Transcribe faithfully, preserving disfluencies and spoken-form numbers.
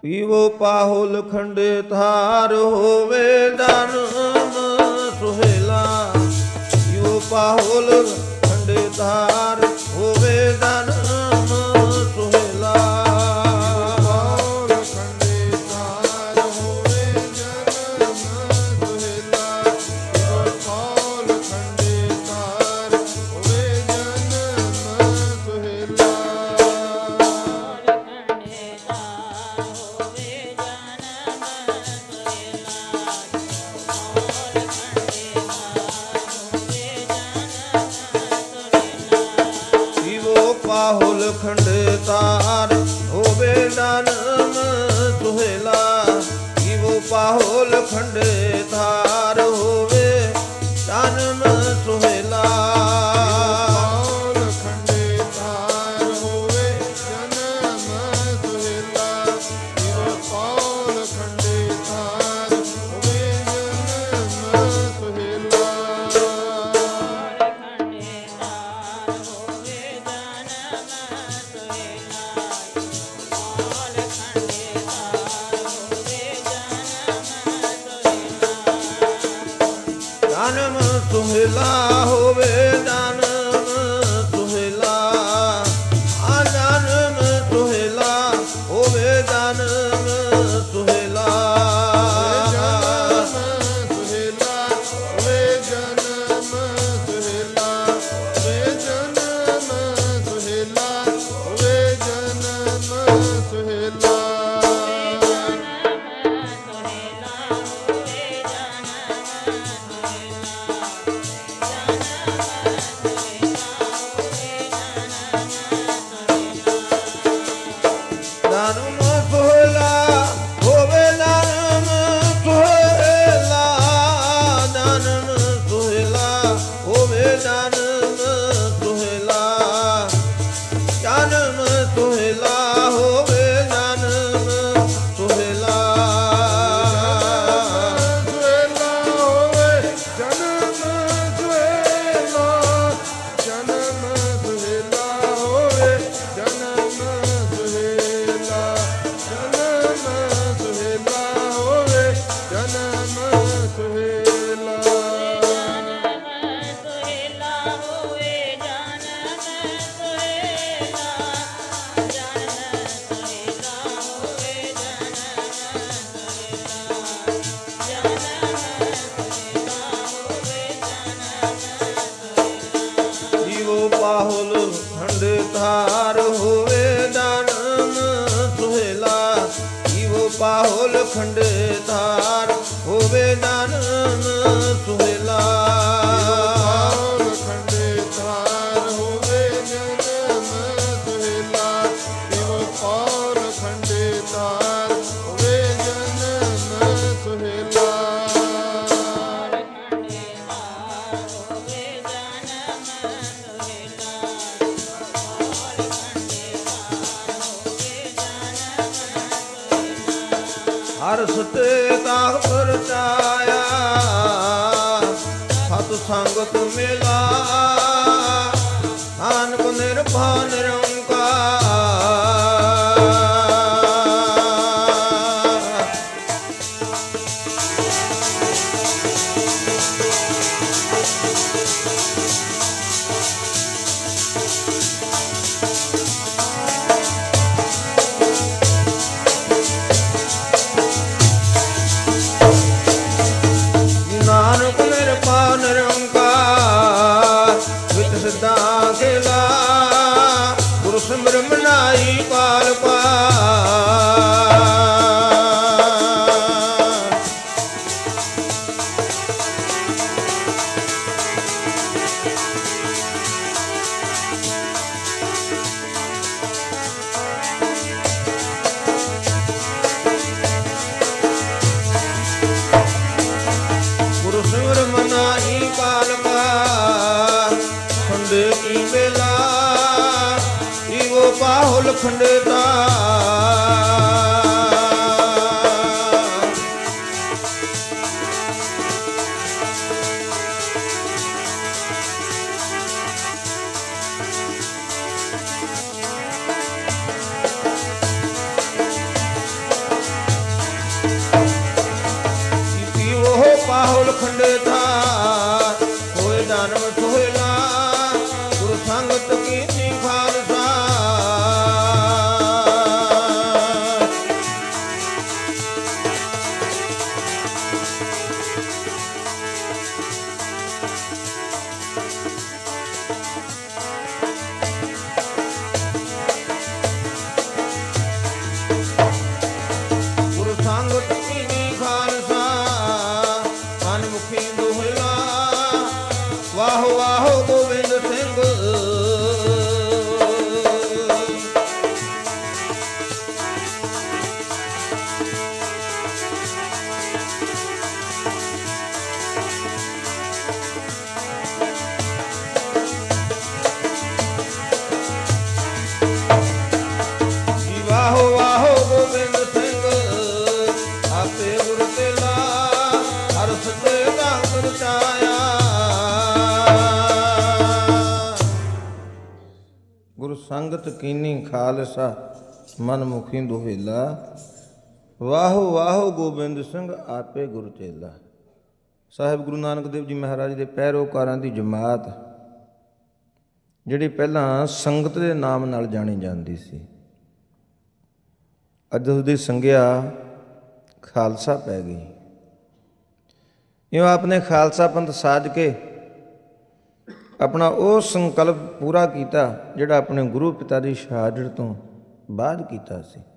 ਪੀਵੋ ਪਾਹੁਲ ਖੰਡੇ ਥਾਰ ਹੋਵੇ ਜਨਮ ਸੁਹੇਲਾ। ਪੀਵੋ ਪਾਹੁਲ ਖੰਡੇ ਥਾਰ ਹੋਵੇ ਜਨਮ ਸੁਹੇਲਾ। ਪਾਹੁਲ ਖੰਡੇ ਥਾਰ ਹੋਵੇ ਜਨਮ ਸੁਹੇਲਾ। ਪੀਵੋ ਪਾਹੁਲ ਖੰਡੇ ਥਾਰ ਹੋਵੇ ਜਨਮ ਸੁਹੇਲਾ। ਪਾਹੁਲ ਖੰਡੇ ਤਾਰ ਹੋਵੇ ਜਨਮ ਸੁਹੇਲਾ। ਪੀਵੋ ਪਾਹੁਲ ਖੰਡੇ ਤਾਰ ਹੋਵੇ ਜਨਮ ਸੁਹੇਲਾ। ਪਾਹੁਲ ਖੰਡੇ ਤਾਰ ਹੋਵੇ ਜਨਮ ਸੁਹੇਲਾ। ਪੀਵੋ ਪਾਹੁਲ ਖੰਡੇ ਤਾਰ ਹੋਵੇ ਜਨਮ ਸੁਹੇਲਾ। ਜਨਮ ਸੁਹੇਲਾ ਹੋਵੇ ਜਨਮ ਸੁਹੇਲਾ। ਆ ਜਨਮ ਸੁਹੇਲਾ ਹੋਵੇ ਜਨਮ ਸੁਹੇਲਾ। ਜਨਮ ਸੁਹੇਲਾ ਹੋਵੇ ਜਨਮ ਸੁਹੇਲਾ। ਹੋਵੇ ਜਨਮ ਸੁਹੇਲਾ ਹੋਵੇ ਜਨਮ ਸੁਹੇਲਾ। ਜਨਮ ਸੁਹੇਲਾ ਹੋਵੇ ਜਨਮ ਸੁਹੇਲਾ। ਜਨਮ ਸੁਹੇਲਾ ਹੋਵੇ ਜਨਮ ਸੁਹੇਲਾ। ਜਨਮ ਸੁਹੇਲਾ ਹੋਵੇ ਜਨਮ ਸੁਹੇਲਾ। ਸੁਹੇਲਾ ਹੋਵੇ ਜਨਮ ਸੁਹੇਲਾ। ਜਨਮ ਸੁਹੇਲਾ ਹੋਵੇ ਜਨਮ ਸੁਹੇਲਾ। ਜਨਮ ਸੁਹੇਲਾ ਹੋਵੇ ਜਨਮ ਸੁਹੇਲਾ। ਪੀਵੋ ਪਾਹੁਲ ਖੰਡੇ ਥਾਰ ਹੋਵੇ ਜਨਮ ਸੁਹੇਲਾ। ਪੀਵੋ ਪਾਹੁਲ ਖੰਡੇ ਥਾਰ ਹੋਵੇ ਜਨਮ ਸੁਹੇਲਾ। ਪਾਹੁਲ ਖੰਡੇ ਥਾਰ ਹੋਵੇ ਜਨਮ ਸੁਹੇਲਾ। ਪੀਵੋ ਪਾਹੁਲ ਖੰਡੇ ਥਾਰ ਹੋਵੇ ਜਨਮ ਸੁਹੇਲਾ। ਹਰ ਸਤੇ ਤਾਹ ਪਰਚਾਇਆ ਸਤ ਸੰਗਤ ਮੇਲਾ। ਨਾਨਕ ਨਿਰਭਉ ਨਿਰੰਕਾਰ। ਨਾਨਕ ਨਿਰਭਉ ਨਿਰੰਕਾਰ। ਵਿਚ ਸਿੱਧਾ ਖੇਲਾ ਗੁਰੂ ਸਿਮਰ ਮਨਾਈ ਪਾਲ ਪਾਰ। ਗੁਰੂ ਸਿਮਰ ਮਨਾਈ ਪਾਲ ਪਾਰ। ਖੰਡੇ ਕੀ ਵੇਲਾ ਪੀਵੋ ਪਾਹੁਲ ਖੰਡੇ ਤਾਰ। ਗੁਰੂ ਸੰਗਤ ਕੀਨੀ ਖਾਲਸਾ ਮਨ ਮੁਖੀ ਦੁਹੇਲਾ, ਵਾਹੋ ਵਾਹੋ ਗੋਬਿੰਦ ਸਿੰਘ ਆਪੇ ਗੁਰ ਚੇਲਾ। ਸਾਹਿਬ ਗੁਰੂ ਨਾਨਕ ਦੇਵ ਜੀ ਮਹਾਰਾਜ ਦੇ ਪੈਰੋਕਾਰਾਂ ਦੀ ਜਮਾਤ ਜਿਹੜੀ ਪਹਿਲਾਂ ਸੰਗਤ ਦੇ ਨਾਮ ਨਾਲ ਜਾਣੀ ਜਾਂਦੀ ਸੀ, ਅੱਜ ਉਸਦੀ ਸੰਗਿਆ ਖਾਲਸਾ ਪੈ ਗਈ। ਇਉਂ ਆਪਨੇ ਖਾਲਸਾ ਪੰਥ ਸਾਜ ਕੇ ਆਪਣਾ ਉਹ ਸੰਕਲਪ ਪੂਰਾ ਕੀਤਾ ਜਿਹੜਾ ਆਪਣੇ ਗੁਰੂ ਪਿਤਾ ਦੀ ਸ਼ਹਾਦਤ ਤੋਂ ਬਾਅਦ ਕੀਤਾ ਸੀ।